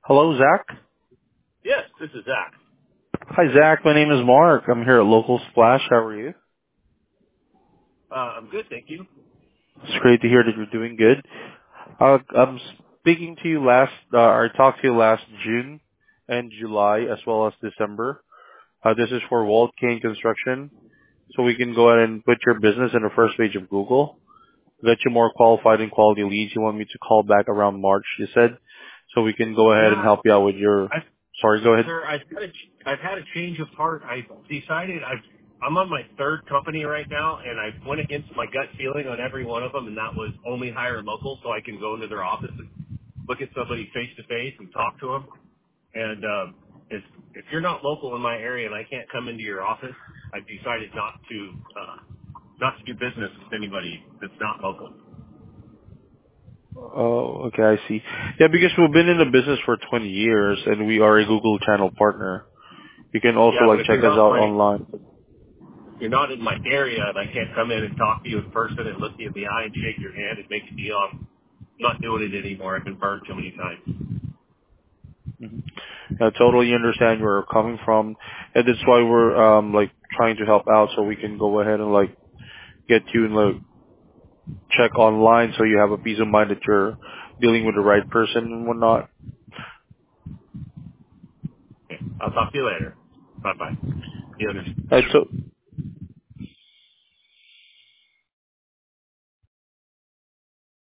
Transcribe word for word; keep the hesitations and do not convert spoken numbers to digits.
Hello, Zach. Yes, this is Zach. Hi, Zach. My name is Mark. I'm here at Local Splash. How are you? Uh, I'm good, thank you. It's great to hear that you're doing good. Uh, I'm speaking to you last, uh, I talked to you last June and July as well as December. Uh, this is for Walt Kane Construction. So we can go ahead and put your business in the first page of Google. Get you more qualified and quality leads. You want me to call back around March, you said. So we can go ahead and Yeah, help you out with your, I, sorry, go ahead. sir, I've had a, ch- I've had a change of heart. I decided I've, I'm on my third company right now, and I went against my gut feeling on every one of them, and that was only hire local, so I can go into their office and look at somebody face to face and talk to them. And um, if if you're not local in my area and I can't come into your office, I've decided not to uh, not to do business with anybody that's not local. Oh, okay, I see. Yeah, because we've been in the business for twenty years and we are a Google channel partner. You can also Yeah, but like if check you're us not out my online. you're not in my area and I can't come in and talk to you in person and look you in the eye and shake your hand and make a deal, I'm not doing it anymore. I've been burned too many times. hmm I totally understand where you're coming from, and that's why we're um like trying to help out so we can go ahead and like get you and like check online so you have a peace of mind that you're dealing with the right person and whatnot. Okay. I'll talk to you later. Bye bye. You Right, so understand?